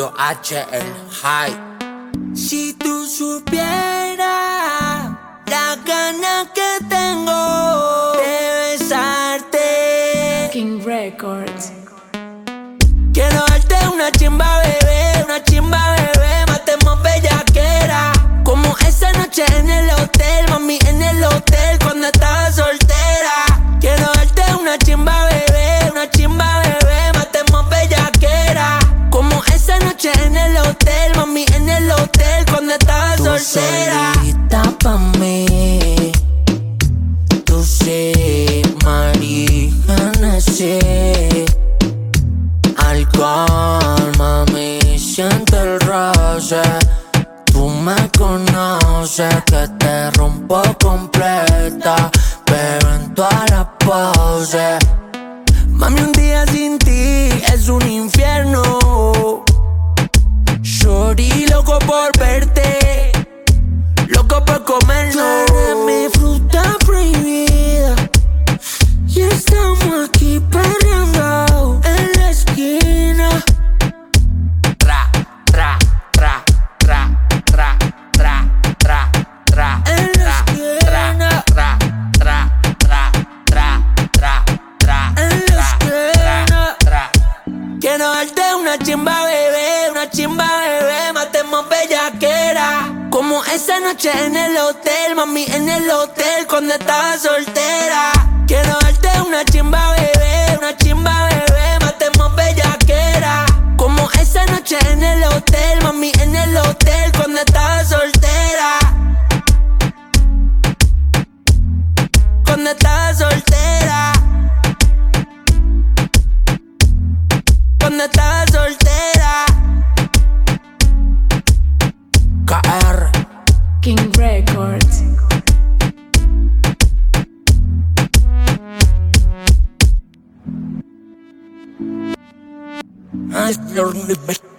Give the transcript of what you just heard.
Estudio H, el high. Si tú supieras la ganas que tengo de besarte. King Records. Quiero darte una chimba, bebé, matemos bellaquera. Como esa noche en el hotel, mami, en el hotel cuando estaba soltera. Quiero darte una chimba, bebé, matemos bellaquera. Como esa noche en el hotel, mami, en el hotel cuando estaba soltera. Tú solita pa' mí, tú sí, María Genesis. Alcohol, mami, siente el roce. Tú me conoces que te rompo completa, pero en todas las poses. Mami, un día sin ti es un infierno. Shorty, loco por verte, loco por comernos. Tú eres mi fruta prohibida y estamos aquí perreando en la esquina. Tra, tra, tra, tra, tra, tra, tra, tra, En la esquina. tra, tra, tra, tra, tra, tra, En la esquina. tra. Quiero darte una chimba, bebé, matemos bellaquera. Como esa noche en el hotel, mami, en el hotel cuando estaba soltera. Quiero darte una chimba, bebé, matemos bellaquera. Como esa noche en el hotel, mami, en el hotel cuando estaba soltera. Cuando estaba soltera. Cuando estaba soltera. KR. King Records. Ay,